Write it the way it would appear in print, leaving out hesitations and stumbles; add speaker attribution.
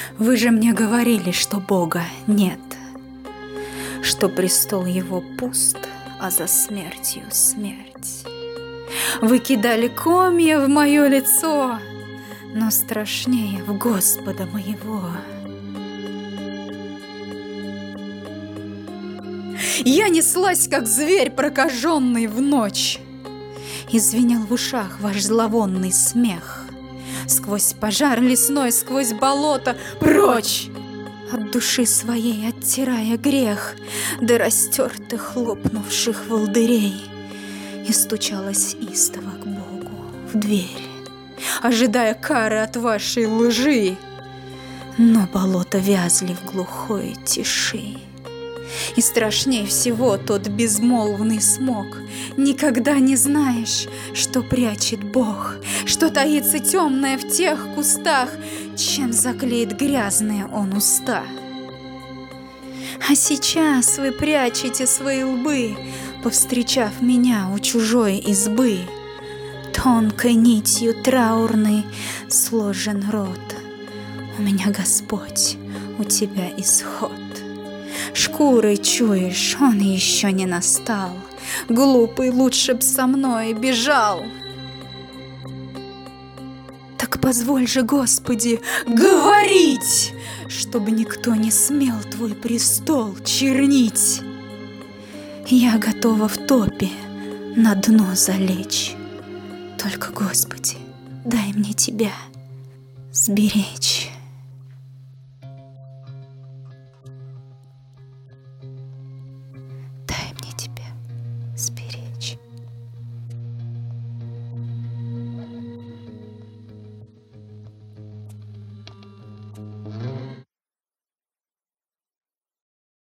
Speaker 1: Вы же мне говорили, что Бога нет, что престол его пуст, а за смертью смерть. Вы кидали комья в мое лицо, но страшнее в Господа моего. Я неслась, как зверь, прокаженный в ночь, и звенел в ушах ваш зловонный смех. Сквозь пожар лесной, сквозь болото, прочь! От души своей оттирая грех до растертых лопнувших волдырей, и стучалась истово к Богу в дверь, ожидая кары от вашей лжи. Но болота вязли в глухой тиши, и страшней всего тот безмолвный смог. Никогда не знаешь, что прячет Бог, что таится темное в тех кустах, чем заклеит грязные он уста. А сейчас вы прячете свои лбы, повстречав меня у чужой избы. Тонкой нитью траурной сложен рот. У меня Господь, у тебя исход. Шкурой чуешь, он еще не настал. Глупый, лучше б со мной бежал. Так позволь же, Господи, говорить, чтобы никто не смел твой престол чернить. Я готова в топе на дно залечь. Только, Господи, дай мне тебя сберечь.